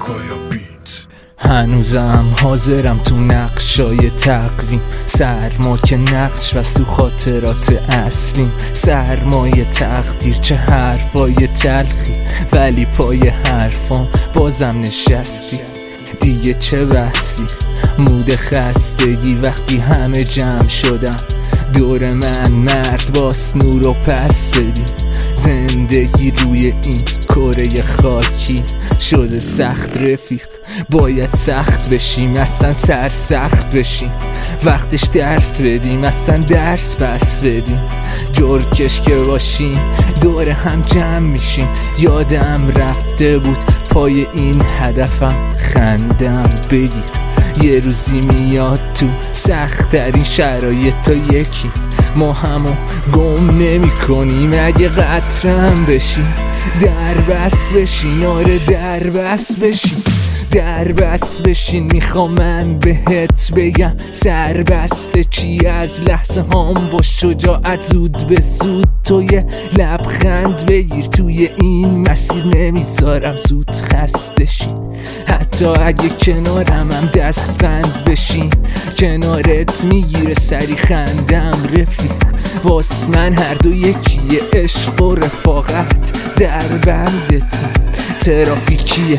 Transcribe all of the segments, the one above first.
کایا بیت. هنوزم حاضرم تو نقشای تقویم، سرما که نقش بست تو خاطرات اصلیم. سرمایه تقدیر چه حرفای تلخی، ولی پای حرفام بازم نشستی. دیگه چه بحثی، مود خستگی وقتی همه جمع شدم دور من. مرد باس نورو پس بدیم، زندگی روی این کره خاکی شده سخت رفیق. باید سخت بشیم، اصلا سرسخت بشیم. وقتش درس بدیم، اصلا درس پس بدیم. جرکش که باشیم دور هم جمع میشیم. یادم رفته بود پای این هدفم خندم بگیر. یه روزی میاد تو سخت ترین شرایط تا یکی ما همو گم نمی کنیم. اگه قطرم بشیم در بس بشین، آره در بس بشین، در بس بشین. میخوام من بهت بگم سربسته چی از لحظه هام با شجاعت زود به زود تو یه لبخند بگیر. توی این مسیر نمیذارم زود خسته شی، حتی اگه کنارم هم دست بند بشین. کنارت میگیره سری خندم رفیق. واس من هر دو یکیه، عشق و رفاقت در بندتیم. ترافیکیه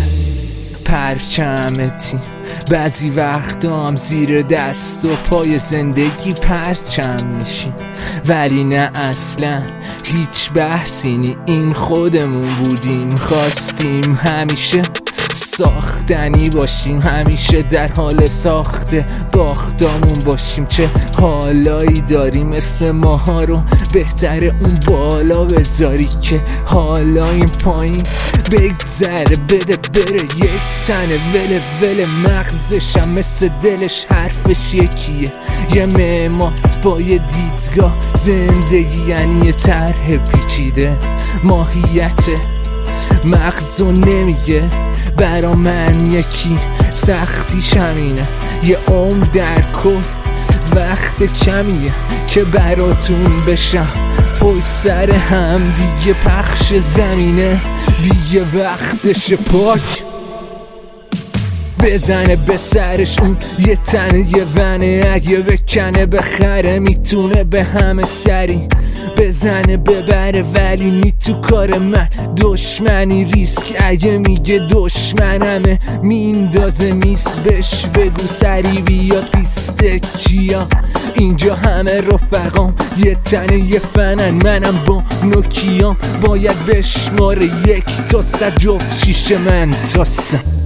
پرچمتیم، بعضی وقتا هم زیر دست و پای زندگی پرچم میشیم. ولی نه اصلا هیچ بحثی نی، این خودمون بودیم. خواستیم همیشه ساختنی باشیم، همیشه در حال ساخت باختامون باشیم. چه حالایی داریم اسم ماها رو بهتره اون بالا بذاری که حالا این پایین بگذره. بده بره یک تنه وله وله، مغزشم مثل دلش حرفش یکیه. یه معمار با یه دیدگاه، زندگی یعنی یه طرح پیچیده. ماهیت مغزو نمیگه برا من یکی، سختیش همینه. یه عمر در کل وقت کمیه که براتون بشم پشت سر هم. دیگه پخش زمینه، دیگه وقتش پاک بزنه به سرش اون یه تنه یه ونه. اگه بکنه بخره میتونه به همه سری بزنه ببره، ولی نی تو کار من دشمنی ریسک. اگه میگه دشمنمه میندازه میس، بش بگو سری بیاد پیست کیا. اینجا همه رفقام یه تنه یه فنن، منم با نوکیام باید بشماره 1 تا 100 جفت شیشه من تا 100.